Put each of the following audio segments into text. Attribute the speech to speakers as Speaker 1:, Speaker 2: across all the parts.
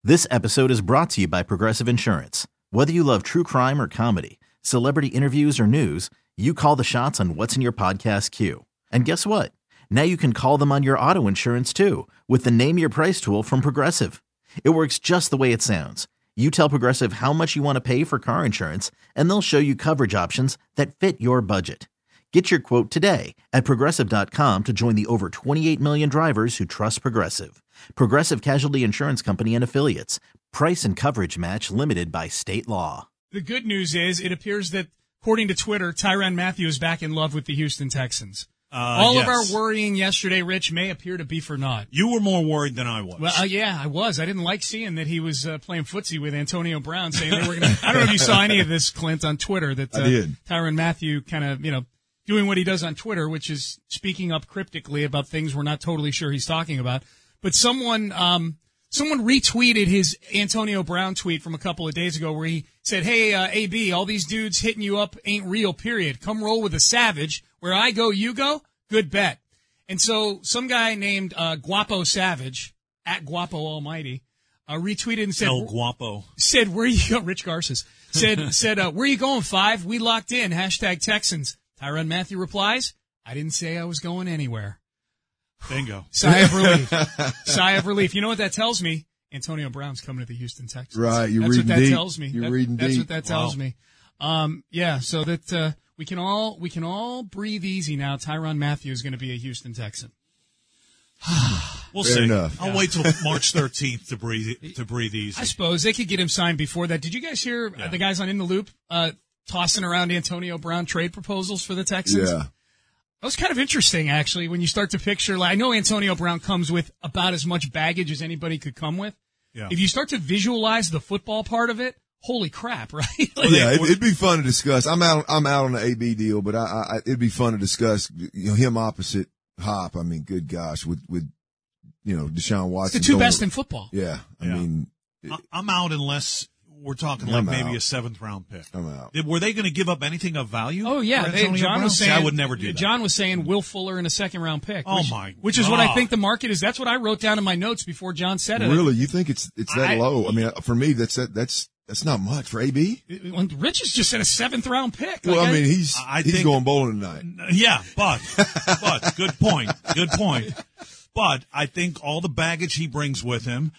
Speaker 1: This episode is brought to you by Progressive Insurance. Whether you love true crime or comedy, celebrity interviews or news, you call the shots on what's in your podcast queue. And guess what? Now you can call them on your auto insurance too with the Name Your Price tool from Progressive. It works just the way it sounds. You tell Progressive how much you want to pay for car insurance, and they'll show you coverage options that fit your budget. Get your quote today at Progressive.com to join the over 28 million drivers who trust Progressive. Progressive Casualty Insurance Company and Affiliates. Price and coverage match limited by state law.
Speaker 2: The good news is it appears that, according to Twitter, Tyrann Mathieu is back in love with the Houston Texans. All of our worrying yesterday, Rich, may appear to be for naught.
Speaker 3: You were more worried than I was.
Speaker 2: Well, yeah, I was. I didn't like seeing that he was playing footsie with Antonio Brown, saying they were going to. I don't know if you saw any of this, Clint, on Twitter. That
Speaker 4: I did.
Speaker 2: Tyrann Mathieu kind of, doing what he does on Twitter, which is speaking up cryptically about things we're not totally sure he's talking about. But someone retweeted his Antonio Brown tweet from a couple of days ago where he said, "Hey, AB, all these dudes hitting you up ain't real, period. Come roll with a savage. Where I go, you go. Good bet." And so some guy named Guapo Savage, at Guapo Almighty, retweeted and said,
Speaker 3: El Guapo.
Speaker 2: Said, where you go, Rich Garces, said, where you going, Five? We locked in, #Texans. Tyrann Mathieu replies, "I didn't say I was going anywhere."
Speaker 3: Bingo.
Speaker 2: Sigh of relief. Sigh of relief. You know what that tells me? Antonio Brown's coming to the Houston Texans.
Speaker 4: Right.
Speaker 2: That's what that tells me.
Speaker 4: You're reading deep.
Speaker 2: That's what that tells me. Yeah. So that we can all breathe easy now. Tyrann Mathieu is going to be a Houston Texan.
Speaker 3: We'll
Speaker 4: Fair
Speaker 3: see.
Speaker 4: enough.
Speaker 3: I'll wait till March 13th to breathe easy.
Speaker 2: I suppose they could get him signed before that. Did you guys hear the guys on In the Loop tossing around Antonio Brown trade proposals for the Texans?
Speaker 4: Yeah.
Speaker 2: That was kind of interesting, actually, when you start to picture. I know Antonio Brown comes with about as much baggage as anybody could come with.
Speaker 3: Yeah.
Speaker 2: If you start to visualize the football part of it, holy crap, right?
Speaker 4: It'd be fun to discuss. I'm out on the AB deal, but it'd be fun to discuss, him opposite Hop. I mean, good gosh, with Deshaun Watson.
Speaker 2: It's the two best in football.
Speaker 4: Yeah. I mean,
Speaker 3: I'm out unless we're talking like maybe a 7th round pick.
Speaker 4: I'm out.
Speaker 3: Were they going to give up anything of value?
Speaker 2: Oh yeah, John was saying
Speaker 3: I would never do that.
Speaker 2: John was saying Will Fuller in a 2nd round pick. Which is
Speaker 3: God.
Speaker 2: what I think the market is. That's what I wrote down in my notes before John said it.
Speaker 4: Really, you think it's that low? I mean, for me, that's not much for AB.
Speaker 2: Rich has just said a 7th round pick.
Speaker 4: Well, I mean, he's going bowling tonight.
Speaker 3: Yeah, but good point. But I think all the baggage he brings with him,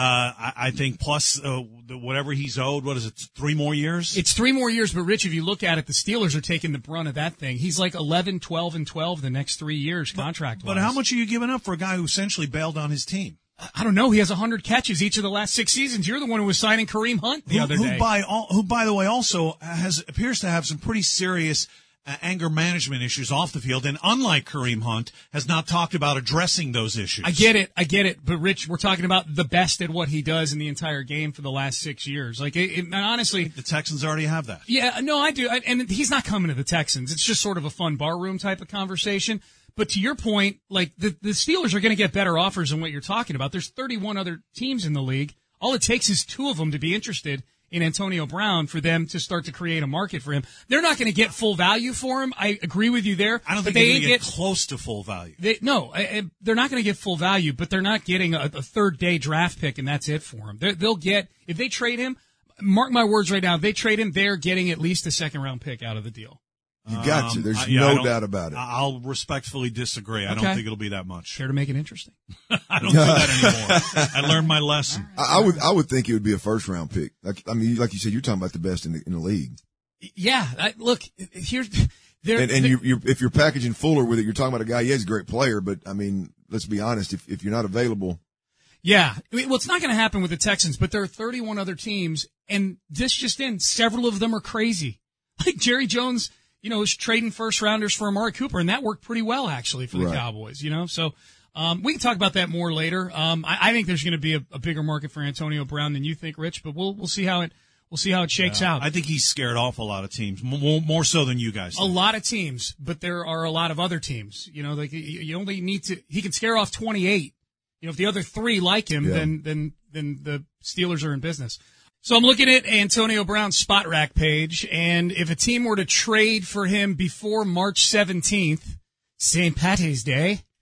Speaker 3: I think plus whatever he's owed, what is it, 3 more years?
Speaker 2: It's 3 more years, but Rich, if you look at it, the Steelers are taking the brunt of that thing. He's like 11, 12, and 12 the next 3 years contract-wise.
Speaker 3: But how much are you giving up for a guy who essentially bailed on his team?
Speaker 2: I don't know. He has 100 catches each of the last 6 seasons. You're the one who was signing Kareem Hunt the other day.
Speaker 3: Who, by the way, also appears to have some pretty serious anger management issues off the field, and unlike Kareem Hunt, has not talked about addressing those issues.
Speaker 2: I get it. But Rich, we're talking about the best at what he does in the entire game for the last 6 years. Honestly,
Speaker 3: the Texans already have that.
Speaker 2: Yeah, no, I do. And he's not coming to the Texans. It's just sort of a fun barroom type of conversation. But to your point, the Steelers are going to get better offers than what you're talking about. There's 31 other teams in the league. All it takes is 2 of them to be interested in Antonio Brown for them to start to create a market for him. They're not going to get full value for him. I agree with you there.
Speaker 3: I don't think they're going to get close to full value.
Speaker 2: They're not going to get full value, but they're not getting a 3rd-day draft pick, and that's it for him. They'll get, if they trade him, mark my words right now, if they trade him, they're getting at least a 2-round pick out of the deal.
Speaker 4: You got to. There's no doubt about it.
Speaker 3: I'll respectfully disagree. I don't think it'll be that much.
Speaker 2: Care to make it interesting?
Speaker 3: I don't do that anymore. I learned my lesson.
Speaker 4: Right. I would think it would be a 1st-round pick. Like you said, you're talking about the best in the league.
Speaker 2: Yeah. Look, here's
Speaker 4: if you're packaging Fuller with it, you're talking about a guy. Yeah, he's a great player, but I mean, let's be honest. If you're not available.
Speaker 2: Yeah. Well, it's not going to happen with the Texans, but there are 31 other teams, and this just in, several of them are crazy. Like Jerry Jones, is trading 1st-rounders for Amari Cooper, and that worked pretty well, actually, for the Cowboys, So we can talk about that more later. I think there's going to be a bigger market for Antonio Brown than you think, Rich, but we'll see how it shakes out.
Speaker 3: I think he's scared off a lot of teams, more so than you guys think.
Speaker 2: A lot of teams, but there are a lot of other teams. You only need to – he can scare off 28. If the other 3 like him, then the Steelers are in business. So I'm looking at Antonio Brown's Spot Rack page, and if a team were to trade for him before March 17th, St. Patty's Day,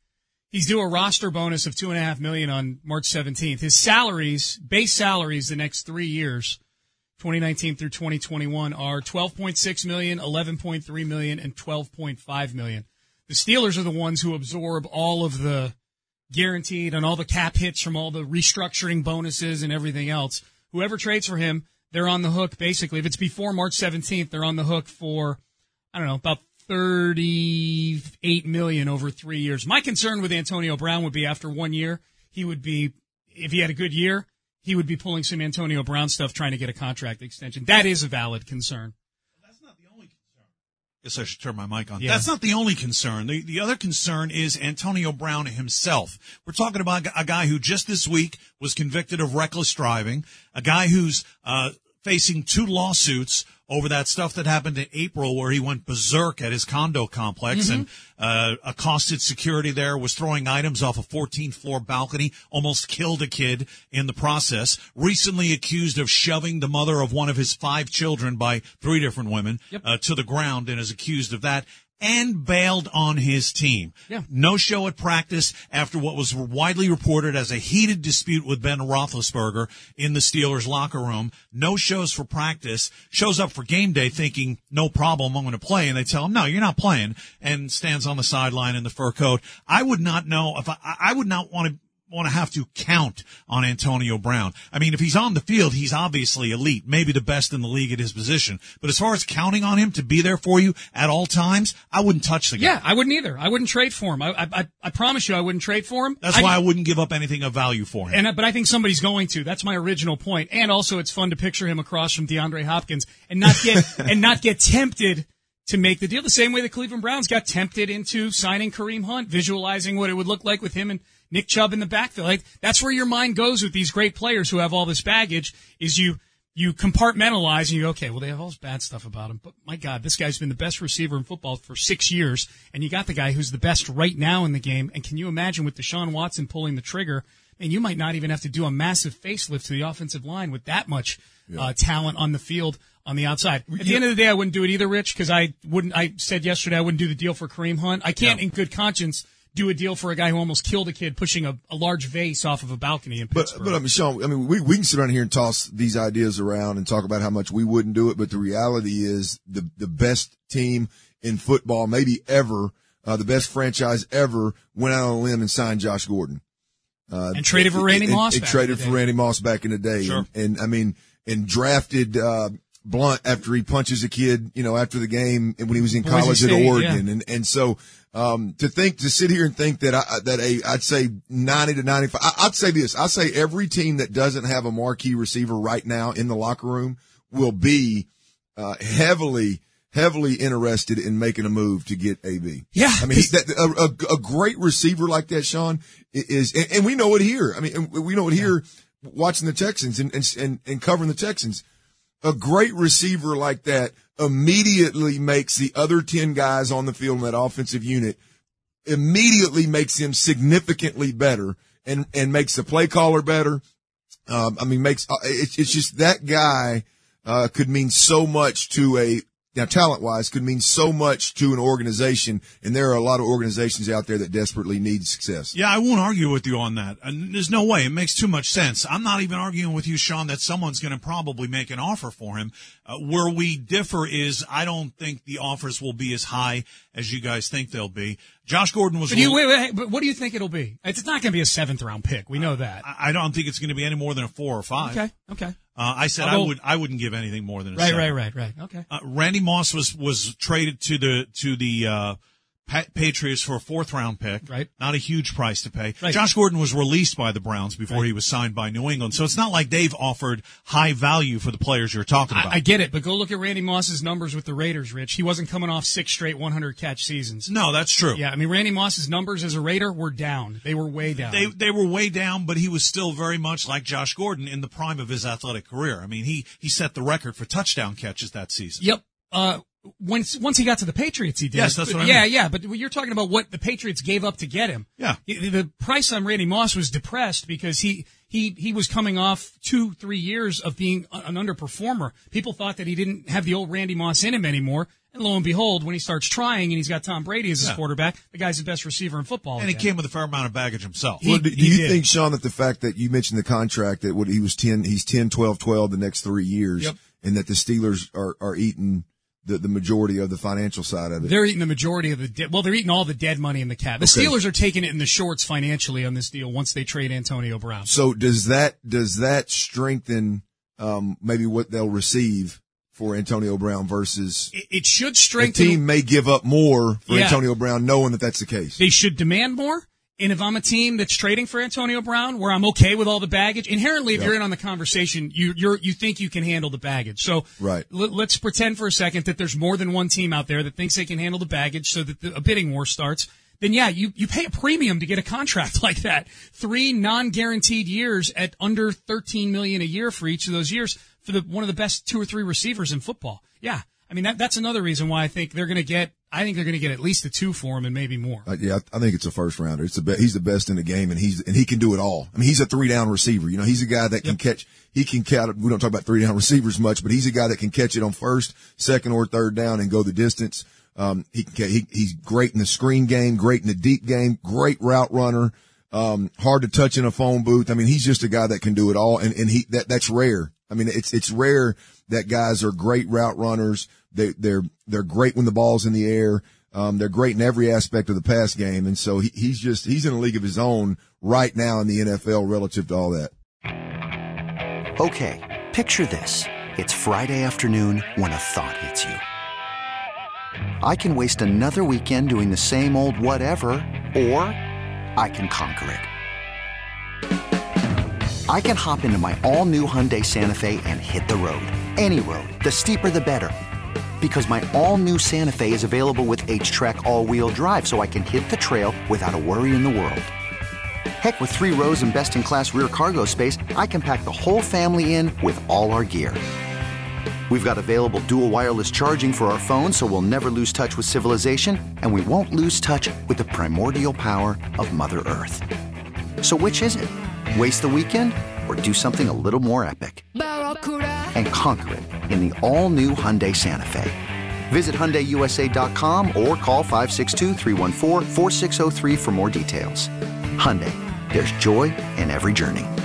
Speaker 2: He's due a roster bonus of $2.5 million on March 17th. His base salaries the next 3 years, 2019 through 2021, are $12.6 million, $11.3 million, and $12.5 million. The Steelers are the ones who absorb all of the guaranteed and all the cap hits from all the restructuring bonuses and everything else. Whoever trades for him, they're on the hook, basically. If it's before March 17th, they're on the hook for, about $38 million over 3 years. My concern with Antonio Brown would be after 1 year, if he had a good year, he would be pulling some Antonio Brown stuff trying to get a contract extension. That is a valid concern.
Speaker 3: That's not the only concern. Guess I should turn my mic on.
Speaker 2: Yeah.
Speaker 3: That's not the only concern. The other concern is Antonio Brown himself. We're talking about a guy who just this week was convicted of reckless driving, a guy who's facing 2 lawsuits over that stuff that happened in April where he went berserk at his condo complex and accosted security there, was throwing items off a 14th-floor balcony, almost killed a kid in the process, recently accused of shoving the mother of one of his 5 children by 3 different women to the ground and is accused of that, and bailed on his team.
Speaker 2: Yeah.
Speaker 3: No show at practice after what was widely reported as a heated dispute with Ben Roethlisberger in the Steelers locker room. No shows for practice. Shows up for game day thinking, no problem, I'm going to play. And they tell him, no, you're not playing, and stands on the sideline in the fur coat. I would not know if I would not want to have to count on Antonio Brown. I mean, if he's on the field, he's obviously elite, maybe the best in the league at his position. But as far as counting on him to be there for you at all times, I wouldn't touch the guy.
Speaker 2: Yeah, I wouldn't either. I wouldn't trade for him. I promise you I wouldn't trade for him.
Speaker 3: That's why I wouldn't give up anything of value for him.
Speaker 2: But I think somebody's going to. That's my original point. And also it's fun to picture him across from DeAndre Hopkins and not get tempted to make the deal the same way the Cleveland Browns got tempted into signing Kareem Hunt, visualizing what it would look like with him and Nick Chubb in the backfield. Like, that's where your mind goes with these great players who have all this baggage, is you compartmentalize and you go, okay, well, they have all this bad stuff about him, but my God, this guy's been the best receiver in football for 6 years, and you got the guy who's the best right now in the game, and can you imagine with Deshaun Watson pulling the trigger, and you might not even have to do a massive facelift to the offensive line with that much talent on the field on the outside. At the end of the day, I wouldn't do it either, Rich, because I said yesterday I wouldn't do the deal for Kareem Hunt. I can't in good conscience do a deal for a guy who almost killed a kid pushing a large vase off of a balcony in Pittsburgh. But I mean,
Speaker 4: Sean, we can sit around here and toss these ideas around and talk about how much we wouldn't do it, but the reality is the best team in football, maybe ever, the best franchise ever, went out on a limb and signed Josh Gordon.
Speaker 2: And traded for Randy Moss back in the day.
Speaker 4: Traded for Randy Moss back in the day.
Speaker 3: Sure.
Speaker 4: And drafted Blunt after he punches a kid, after the game when he was in college at Oregon. Yeah. And so, to sit here and think that I'd say 90 to 95, I'd say this, I'd say every team that doesn't have a marquee receiver right now in the locker room will be, heavily interested in making a move to get AB.
Speaker 2: Yeah.
Speaker 4: I mean, a great receiver like that, Sean, is, and we know it here. I mean, we know it here watching the Texans and covering the Texans. A great receiver like that immediately makes the other 10 guys on the field in that offensive unit, immediately makes him significantly better and makes the play caller better. It's just that guy, could mean so much to talent-wise, could mean so much to an organization, and there are a lot of organizations out there that desperately need success.
Speaker 3: Yeah, I won't argue with you on that. There's no way. It makes too much sense. I'm not even arguing with you, Sean, that someone's going to probably make an offer for him. Where we differ is I don't think the offers will be as high as you guys think they'll be. Josh Gordon was...
Speaker 2: But what do you think it'll be? It's not going to be a 7th-round pick. We know that.
Speaker 3: I don't think it's going to be any more than a 4 or 5.
Speaker 2: Okay.
Speaker 3: I said I wouldn't give anything more than a 7.
Speaker 2: Right. Okay.
Speaker 3: Randy Moss was traded to the Patriots for a 4th-round pick.
Speaker 2: Right.
Speaker 3: Not a huge price to pay.
Speaker 2: Right.
Speaker 3: Josh Gordon was released by the Browns before he was signed by New England. So it's not like they've offered high value for the players you're talking about.
Speaker 2: I get it, but go look at Randy Moss's numbers with the Raiders, Rich. He wasn't coming off 6 straight 100-catch seasons.
Speaker 3: No, that's true.
Speaker 2: Yeah, I mean, Randy Moss's numbers as a Raider were down. They were way down.
Speaker 3: They were way down, but he was still very much like Josh Gordon in the prime of his athletic career. I mean, he set the record for touchdown catches that season.
Speaker 2: Yep. once he got to the Patriots, he did.
Speaker 3: Yes, that's what I mean.
Speaker 2: Yeah, but you're talking about what the Patriots gave up to get him.
Speaker 3: Yeah.
Speaker 2: The price on Randy Moss was depressed because he was coming off 2-3 years of being an underperformer. People thought that he didn't have the old Randy Moss in him anymore. And lo and behold, when he starts trying and he's got Tom Brady as his quarterback, the guy's the best receiver in football.
Speaker 3: And he came with a fair amount of baggage himself.
Speaker 4: Do you think, Sean, that the fact that you mentioned the contract, that he's 10, 12, 12 the next 3 years,
Speaker 2: yep,
Speaker 4: and that the Steelers are eating the majority of the financial side of it?
Speaker 2: They're eating the majority of they're eating all the dead money in the cap. The Steelers are taking it in the shorts financially on this deal once they trade Antonio Brown.
Speaker 4: So does that strengthen maybe what they'll receive for Antonio Brown versus
Speaker 2: it should strengthen.
Speaker 4: The team may give up more for Antonio Brown knowing that that's the case.
Speaker 2: They should demand more. And if I'm a team that's trading for Antonio Brown, where I'm okay with all the baggage, inherently, if you're in on the conversation, you think you can handle the baggage. So
Speaker 4: right.
Speaker 2: Let's pretend for a second that there's more than one team out there that thinks they can handle the baggage, so that a bidding war starts. Then you pay a premium to get a contract like that. 3 non-guaranteed years at under $13 million a year for each of those years for one of the best 2 or 3 receivers in football. Yeah. I mean, that's another reason why I think they're going to get at least a 2 for him and maybe more.
Speaker 4: I think it's a first rounder. He's the best in the game, and he can do it all. I mean, he's a 3-down receiver. He's a guy that can catch. He can catch. We don't talk about 3-down receivers much, but he's a guy that can catch it on first, second, or third down and go the distance. He's great in the screen game, great in the deep game, great route runner. Hard to touch in a phone booth. I mean, he's just a guy that can do it all, and that's rare. I mean, it's rare that guys are great route runners. They're great when the ball's in the air. They're great in every aspect of the pass game. And so he's in a league of his own right now in the NFL relative to all that.
Speaker 5: Okay, picture this. It's Friday afternoon when a thought hits you. I can waste another weekend doing the same old whatever, or I can conquer it. I can hop into my all-new Hyundai Santa Fe and hit the road. Any road. The steeper, the better. Because my all-new Santa Fe is available with H-Track all-wheel drive, so I can hit the trail without a worry in the world. Heck, with 3 rows and best-in-class rear cargo space, I can pack the whole family in with all our gear. We've got available dual wireless charging for our phones, so we'll never lose touch with civilization, and we won't lose touch with the primordial power of Mother Earth. So which is it? Waste the weekend or do something a little more epic? And conquer it in the all-new Hyundai Santa Fe. Visit HyundaiUSA.com or call 562-314-4603 for more details. Hyundai, there's joy in every journey.